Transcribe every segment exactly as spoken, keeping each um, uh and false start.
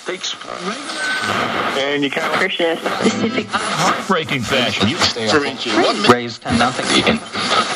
takes and you kind of specific heartbreaking fashion. You stay up raise ten nothing. You can.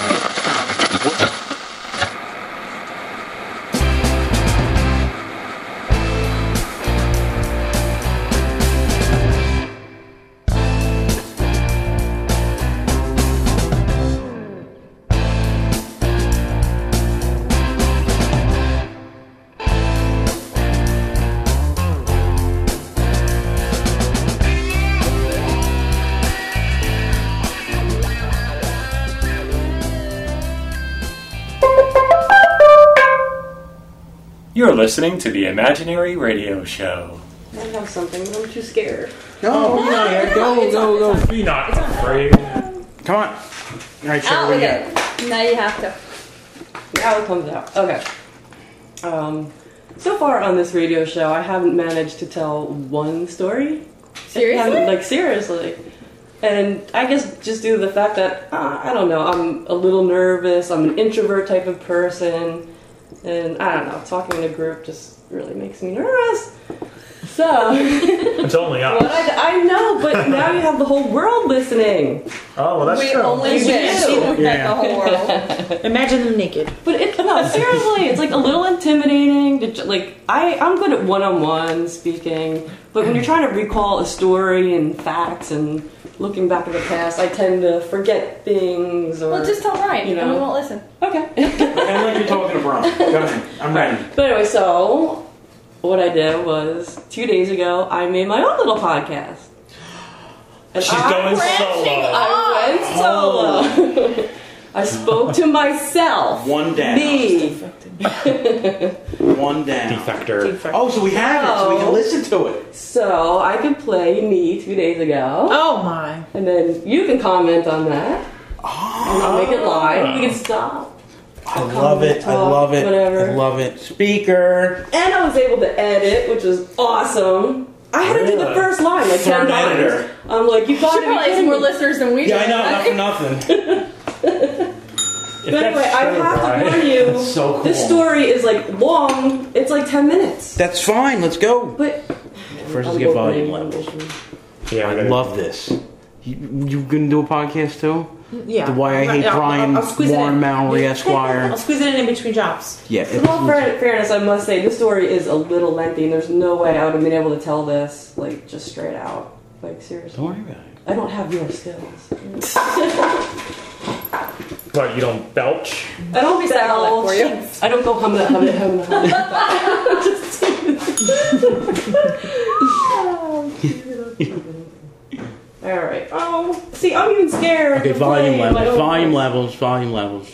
You're listening to the Imaginary Radio Show. I have something, but I'm too scared. No, be not here. Go, go, go. Be not afraid. Come on. All right, Sharon, Oh, what do you okay. got? Now you have to. Now it comes out. Okay. Um, so far on this radio show, I haven't managed to tell one story. Seriously? I haven't- Like, seriously. And I guess just due to the fact that, uh, I don't know, I'm a little nervous, I'm an introvert type of person, and I don't know, talking in a group just really makes me nervous. So, It's only us. what I, I know, but now you have the whole world listening. Oh, well, that's We true. only You wish do. we had Yeah. the whole world. Imagine them naked. But it, no, seriously, it's like a little intimidating. To, j- like I, I'm good at one-on-one speaking, but when you're trying to recall a story and facts and looking back at the past, I tend to forget things. Or Well, just tell Ryan, you know. and we won't listen. okay. Pretend like you're talking to Brian. Go ahead. I'm ready. But anyway, so what I did was two days ago, I made my own little podcast. And She's I going went- solo. I went solo. I spoke to myself. One down. Me. One down. Defector. Oh, so we have it, so we can listen to it. So I could play me two days ago, Oh my. and then you can comment on that. And I'll make it live. You can stop. I love it. I love it. Whatever. I love it. Speaker. And I was able to edit, which was awesome. I had to do the Really? first line like For ten an times. editor. I'm like, you She gotta be probably has kidding more me. listeners than we do. Yeah, I know. Not for nothing. If But anyway, that's I true, have Brian. to warn you. That's so cool. This story is like long. It's like ten minutes. That's fine. Let's go. But First, let's I'm get volume opening- levels. Yeah, I we're gonna- love this. You, you gonna do a podcast too? Yeah. The Why I Hate I'll- I'll- Brian, I'll squeeze it Warren in. Mallory, Yeah. Esquire. I'll squeeze it in in between jobs. Yeah. In all fair- fairness, I must say this story is a little lengthy, and there's no way I would have been able to tell this like just straight out. Like seriously, Don't worry about it. I don't have your skills. What, you don't belch? I don't settle belch. that for you. I don't go hum it, hum it, hum it, hum it. Just all right. Oh, see, I'm even scared. Okay, to volume play my levels. own Volume voice. levels. Volume levels.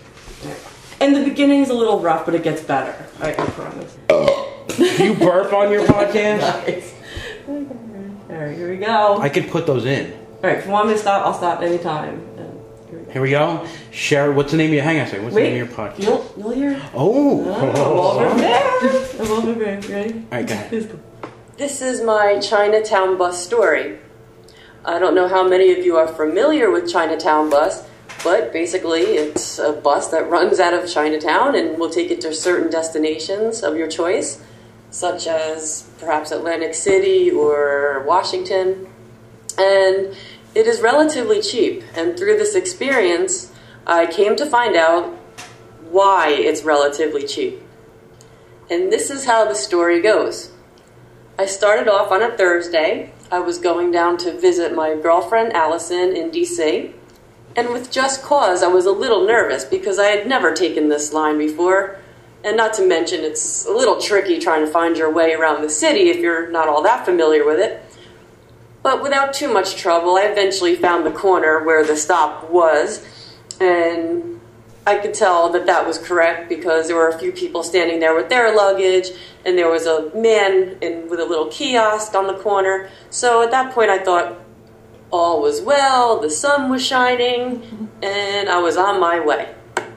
And the beginning's a little rough, but it gets better. I, I promise. Do you burp on your podcast? Nice. All right, here we go. I could put those in. All right, if you want me to stop, I'll stop anytime. And here we go. Here we go. Share. What's the name of your? Hang on a second. What's Wait, the name of your podcast? You'll, you'll hear. Oh. Oh, I'm over there. I'm over there. Ready? All right, go ahead. This is my Chinatown bus story. I don't know how many of you are familiar with Chinatown bus, but basically it's a bus that runs out of Chinatown and will take you to certain destinations of your choice, such as perhaps Atlantic City or Washington. And it is relatively cheap, and through this experience, I came to find out why it's relatively cheap. And this is how the story goes. I started off on a Thursday. I was going down to visit my girlfriend Allison in D C, and with just cause I was a little nervous because I had never taken this line before, and not to mention it's a little tricky trying to find your way around the city if you're not all that familiar with it. But without too much trouble, I eventually found the corner where the stop was, and I could tell that that was correct because there were a few people standing there with their luggage, and there was a man in, with a little kiosk on the corner. So at that point I thought all was well, the sun was shining, and I was on my way.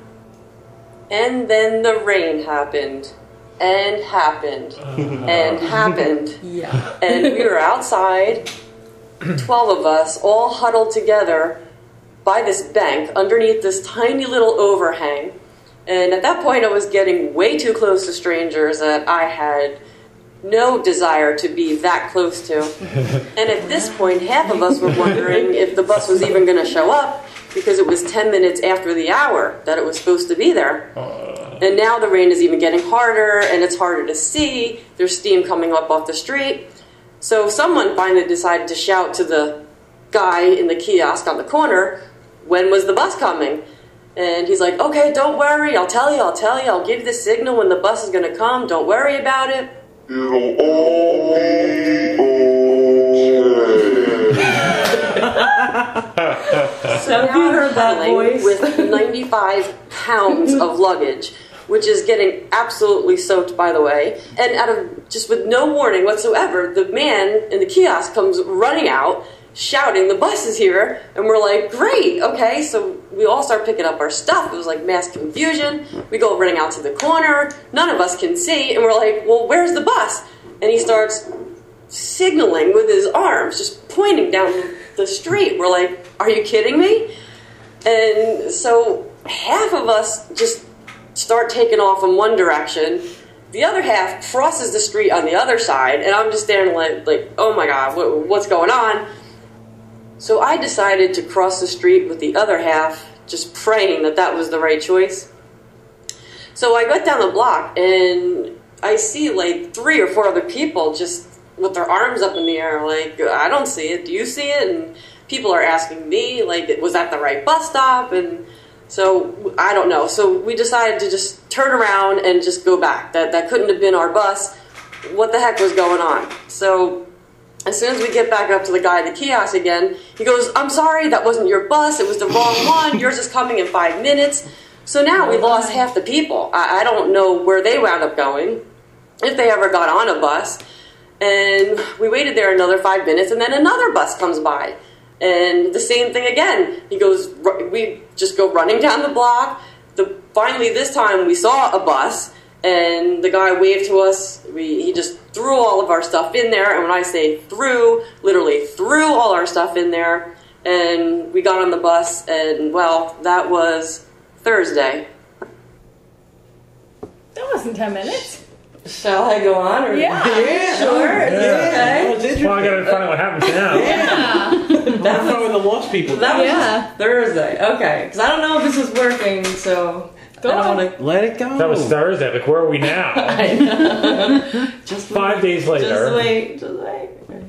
And then the rain happened, and happened, and happened. Yeah. And we were outside, twelve of us, all huddled together by this bank underneath this tiny little overhang. And at that point I was getting way too close to strangers that I had no desire to be that close to. And at this point, half of us were wondering if the bus was even going to show up, because it was ten minutes after the hour that it was supposed to be there. And now the rain is even getting harder, and it's harder to see. There's steam coming up off the street. So someone finally decided to shout to the guy in the kiosk on the corner, when was the bus coming? And he's like, okay, don't worry, I'll tell you, I'll tell you, I'll give you the signal when the bus is going to come, don't worry about it. It'll all be okay. So Have now you I'm heard that paddling voice? with ninety-five pounds of luggage, which is getting absolutely soaked, by the way. And out of just with no warning whatsoever, the man in the kiosk comes running out, shouting, the bus is here. And we're like, great, okay. So we all start picking up our stuff. It was like mass confusion. We go running out to the corner. None of us can see. And we're like, well, where's the bus? And he starts signaling with his arms, just pointing down the street. We're like, are you kidding me? And so half of us just start taking off in one direction. The other half crosses the street on the other side, and I'm just standing like, like oh my God, what, what's going on? So I decided to cross the street with the other half, just praying that that was the right choice. So I got down the block, and I see like three or four other people just with their arms up in the air, like, I don't see it, do you see it? And people are asking me, like, was that the right bus stop? And so, I don't know. So we decided to just turn around and just go back. That that couldn't have been our bus. What the heck was going on? So as soon as we get back up to the guy at the kiosk again, he goes, I'm sorry, that wasn't your bus. It was the wrong one. Yours is coming in five minutes. So now we lost half the people. I, I don't know where they wound up going, if they ever got on a bus. And we waited there another five minutes, and then another bus comes by. And the same thing again. He goes, we just go running down the block. The, finally, this time, we saw a bus, and the guy waved to us. We, he just threw all of our stuff in there. And when I say threw, literally threw all our stuff in there. And we got on the bus, and, well, that was Thursday. That wasn't ten minutes. Shall I go on? Or Yeah. Yeah. Sure. Yeah. Okay. That was interesting. Well, I gotta find out what happens now. Yeah. That That's was, with the lost people. that was Yeah. just Thursday. Okay. Because I don't know if this is working, so Go I don't on. want to. Let it go. That was Thursday. Like, where are we now? Just Five wait. days later. Just wait. Just wait.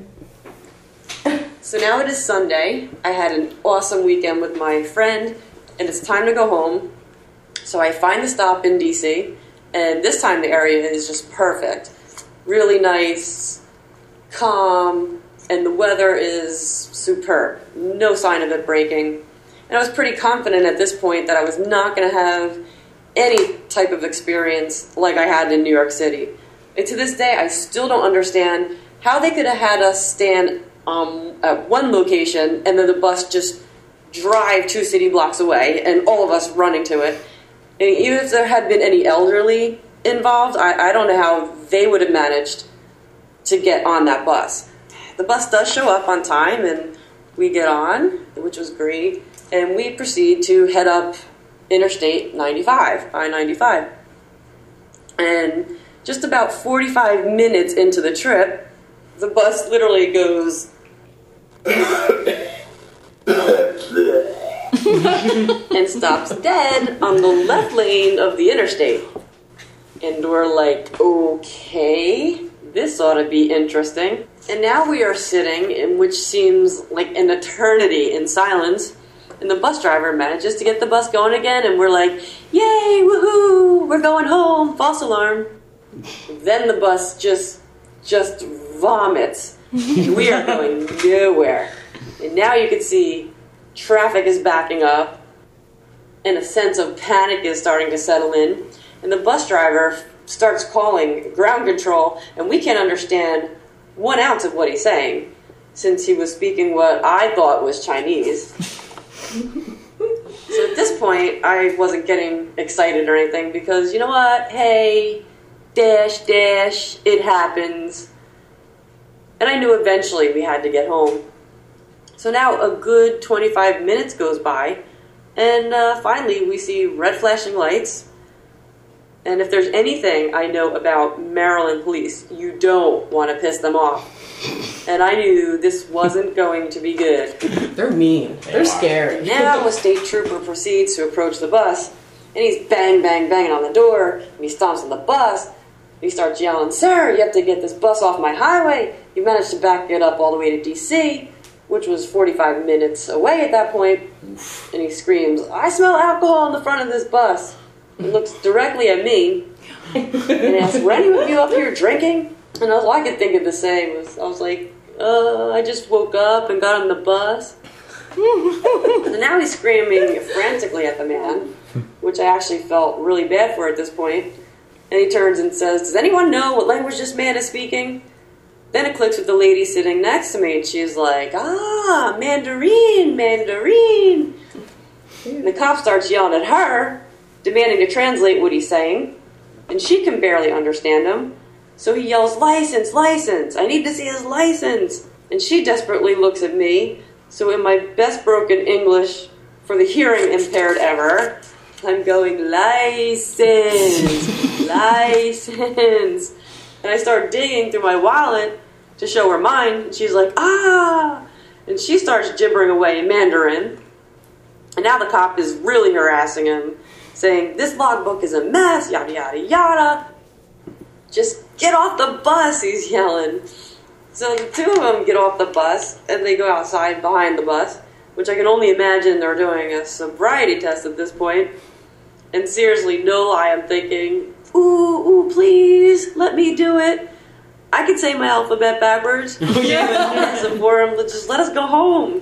So now it is Sunday. I had an awesome weekend with my friend, and it's time to go home. So I find the stop in D C, and this time the area is just perfect. Really nice, calm, and the weather is superb. No sign of it breaking. And I was pretty confident at this point that I was not going to have any type of experience like I had in New York City. And to this day, I still don't understand how they could have had us stand um, at one location and then the bus just drive two city blocks away and all of us running to it. And even if there had been any elderly involved, I, I don't know how they would have managed to get on that bus. The bus does show up on time, and we get on, which was great, and we proceed to head up Interstate ninety-five, I ninety-five. And just about forty-five minutes into the trip, the bus literally goes and stops dead on the left lane of the interstate. And we're like, okay, this ought to be interesting. And now we are sitting in which seems like an eternity in silence. And the bus driver manages to get the bus going again. And we're like, yay, woohoo, we're going home, false alarm. Then the bus just, just vomits. We are going nowhere. And now you can see traffic is backing up. And a sense of panic is starting to settle in. And the bus driver starts calling ground control, and we can't understand one ounce of what he's saying, since he was speaking what I thought was Chinese. So at this point, I wasn't getting excited or anything, because you know what? Hey, dash, dash, it happens. And I knew eventually we had to get home. So now a good twenty-five minutes goes by, and uh, finally we see red flashing lights. And if there's anything I know about Maryland police, you don't want to piss them off. And I knew this wasn't going to be good. They're mean. They're scary. Now a state trooper proceeds to approach the bus, and he's bang, bang, banging on the door, and he stomps on the bus, and he starts yelling, "Sir, you have to get this bus off my highway. You managed to back it up all the way to D C, which was forty-five minutes away at that point." And he screams, "I smell alcohol in the front of this bus." He looks directly at me and asks, "Were any of you up here drinking?" And all I could think of to say was, I was like, uh, I just woke up and got on the bus. And now he's screaming frantically at the man, which I actually felt really bad for at this point. And he turns and says, "Does anyone know what language this man is speaking?" Then it clicks with the lady sitting next to me, and she's like, "Ah, Mandarin, Mandarin." And the cop starts yelling at her, demanding to translate what he's saying, and she can barely understand him. So he yells, "License, license, I need to see his license." And she desperately looks at me, so in my best broken English for the hearing impaired ever, I'm going, "License, license." And I start digging through my wallet to show her mine, and she's like, "Ah!" And she starts gibbering away in Mandarin. And now the cop is really harassing him, saying, "This logbook is a mess, yada, yada, yada. Just get off the bus," he's yelling. So the two of them get off the bus, and they go outside behind the bus, which I can only imagine they're doing a sobriety test at this point. And seriously, no lie, I'm thinking, ooh, ooh, please, let me do it. I could say my alphabet backwards. Yeah. For him, just let us go home.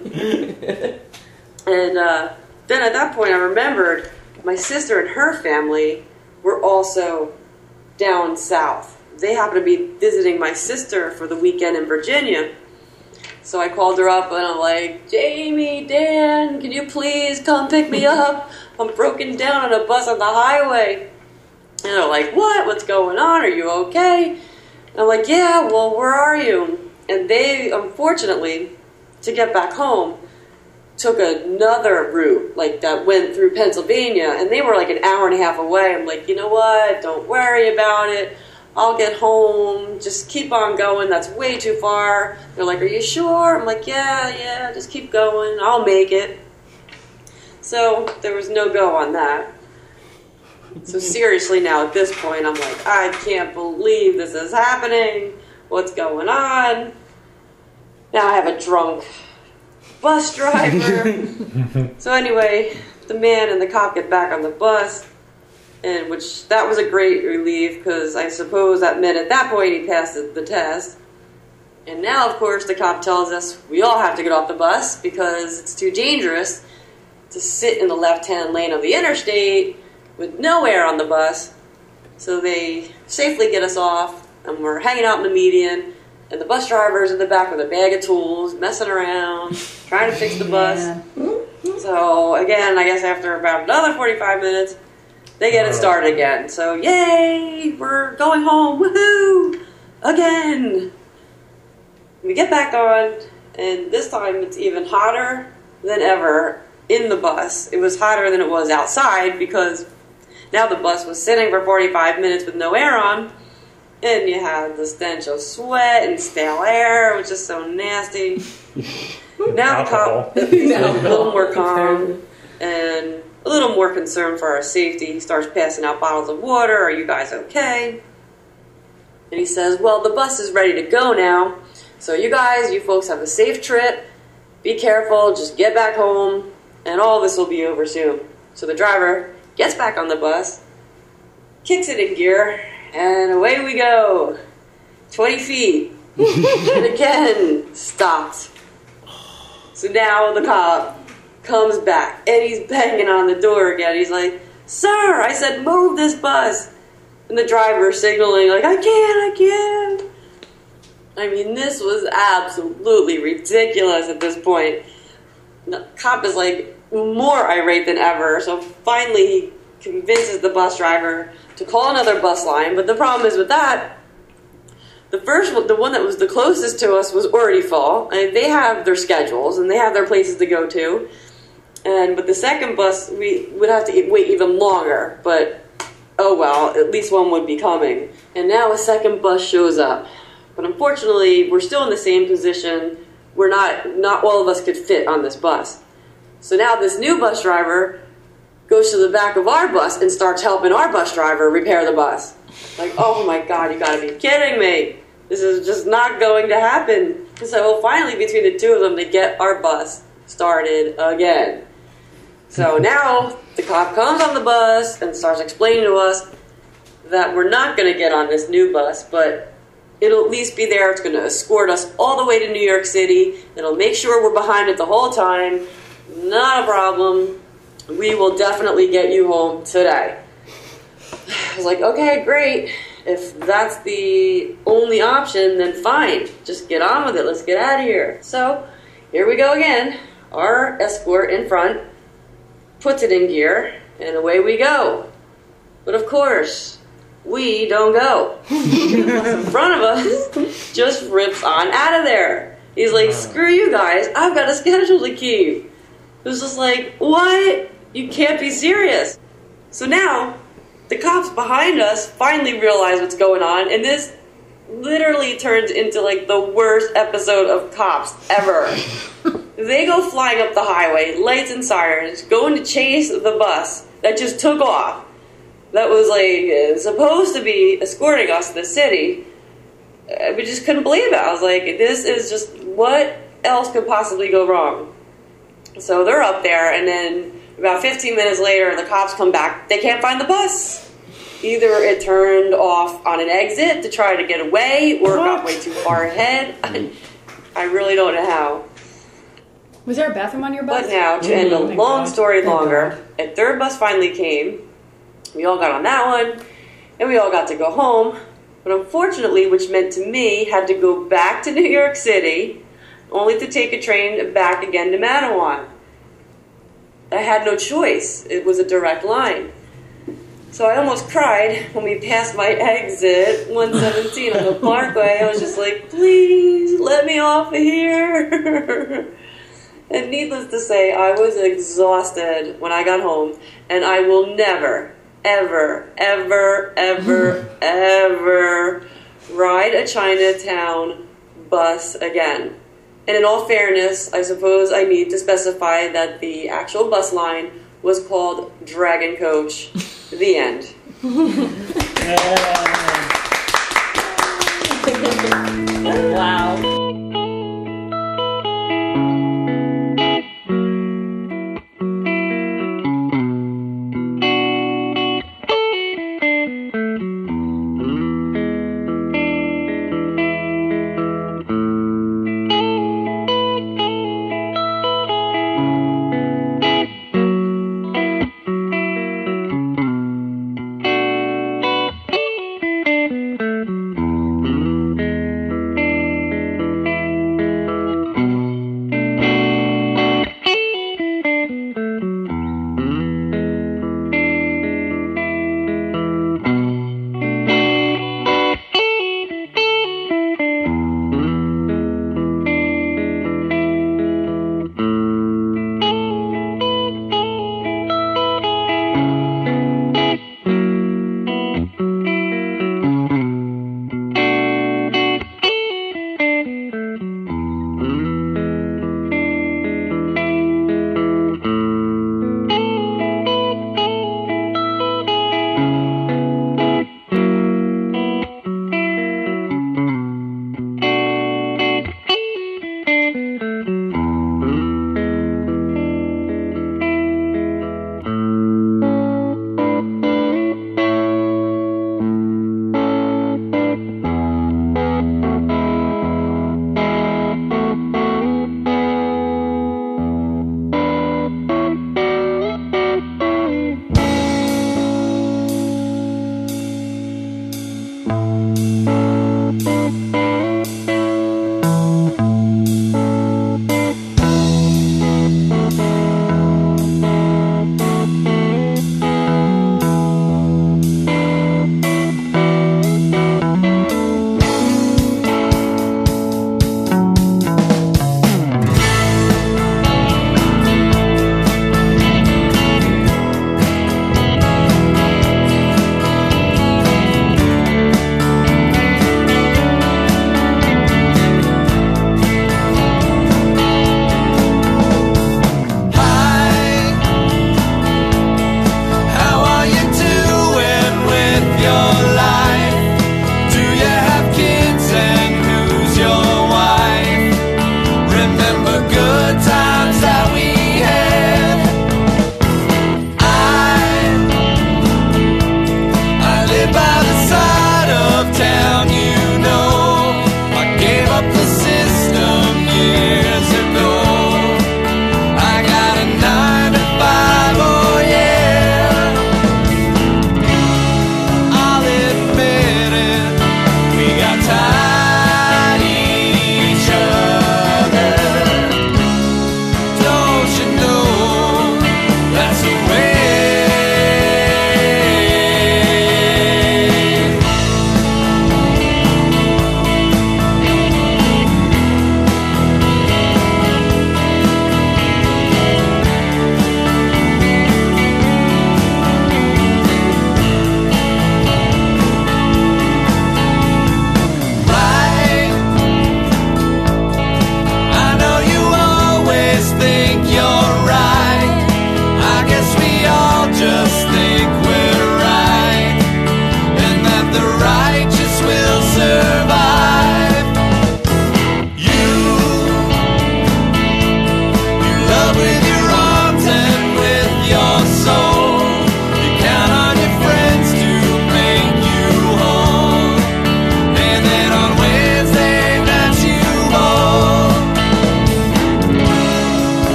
And uh, then at that point I remembered my sister and her family were also down south. They happened to be visiting my sister for the weekend in Virginia. So I called her up and I'm like, "Jamie, Dan, can you please come pick me up? I'm broken down on a bus on the highway." And they're like, "What? What's going on? Are you okay?" And I'm like, "Yeah, well, where are you?" And they, unfortunately, to get back home, took another route, like that went through Pennsylvania, and they were like an hour and a half away. I'm like, "You know what? Don't worry about it. I'll get home. Just keep on going. That's way too far." They're like, "Are you sure?" I'm like, "Yeah, yeah, just keep going. I'll make it." So there was no go on that. So seriously now at this point, I'm like, I can't believe this is happening. What's going on? Now I have a drunk bus driver. So anyway, the man and the cop get back on the bus, and which that was a great relief because I suppose that meant at that point he passed the, the test. And now, of course, the cop tells us we all have to get off the bus because it's too dangerous to sit in the left-hand lane of the interstate with no air on the bus. So they safely get us off, and we're hanging out in the median, and the bus driver's in the back with a bag of tools, messing around, trying to fix the bus. Yeah. So again, I guess after about another forty-five minutes, they get it started again. So yay, we're going home, woohoo, again. We get back on, and this time it's even hotter than ever in the bus. It was hotter than it was outside because now the bus was sitting for forty-five minutes with no air on, and you had the stench of sweat and stale air, which is so nasty. Now the cop is a little more calm and a little more concerned for our safety. He starts passing out bottles of water. "Are you guys okay?" And he says, "Well, the bus is ready to go now. So you guys, you folks have a safe trip. Be careful, just get back home, and all this will be over soon." So the driver gets back on the bus, kicks it in gear, and away we go. twenty feet. And again, stopped. So now the cop comes back, and he's banging on the door again. He's like, "Sir, I said move this bus." And the driver signaling like, "I can't, I can't." I mean, this was absolutely ridiculous at this point. The cop is like more irate than ever, so finally he convinces the bus driver to call another bus line, but the problem is with that, the first one, the one that was the closest to us was already full, and they have their schedules, and they have their places to go to, and but the second bus, we would have to wait even longer, but oh well, at least one would be coming. And now a second bus shows up. But unfortunately, we're still in the same position. We're not, not all of us could fit on this bus. So now this new bus driver goes to the back of our bus and starts helping our bus driver repair the bus. Like, oh my God, you gotta be kidding me. This is just not going to happen. So finally, between the two of them, they get our bus started again. So now the cop comes on the bus and starts explaining to us that we're not going to get on this new bus, but it'll at least be there. It's going to escort us all the way to New York City. It'll make sure we're behind it the whole time. Not a problem. We will definitely get you home today. I was like, okay, great. If that's the only option, then fine. Just get on with it. Let's get out of here. So here we go again. Our escort in front puts it in gear, and away we go. But of course, we don't go. In front of us just rips on out of there. He's like, screw you guys, I've got a schedule to keep. It was just like, what? You can't be serious. So now, the cops behind us finally realize what's going on, and this literally turns into like the worst episode of Cops ever. They go flying up the highway, lights and sirens, going to chase the bus that just took off. That was like supposed to be escorting us to the city. We just couldn't believe it. I was like, this is just, what else could possibly go wrong? So they're up there, and then about fifteen minutes later, the cops come back. They can't find the bus. Either it turned off on an exit to try to get away, or it got way too far ahead. I, I really don't know how. Was there a bathroom on your bus? But now, to end a Oh my long God. story Thank longer, God. a third bus finally came. We all got on that one, and we all got to go home. But unfortunately, which meant to me, had to go back to New York City, only to take a train back again to Manawan. I had no choice. It was a direct line. So I almost cried when we passed my exit, one seventeen on the Parkway. I was just like, please, let me off of here. And needless to say, I was exhausted when I got home, and I will never, ever, ever, ever, ever ride a Chinatown bus again. And in all fairness, I suppose I need to specify that the actual bus line was called Dragon Coach. The end. Wow.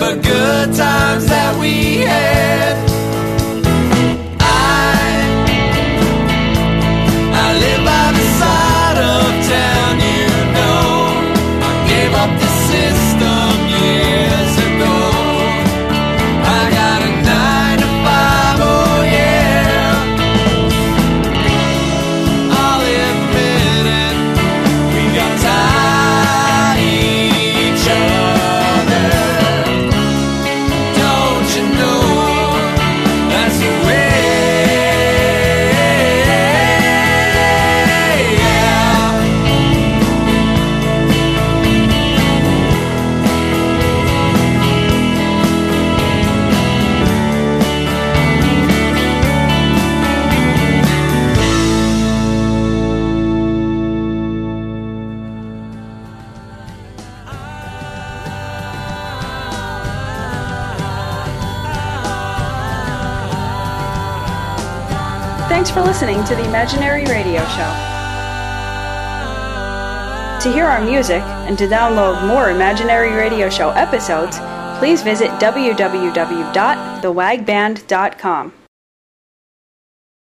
the good times that we had. I, I live by the side of town, you know. I gave up the system years ago. I got a nine to five, oh yeah. I'll admit it, we got tired each other. Don't you know that's the way? Thanks for listening to the Imaginary Radio Show. To hear our music and to download more Imaginary Radio Show episodes, please visit w w w dot the wag band dot com.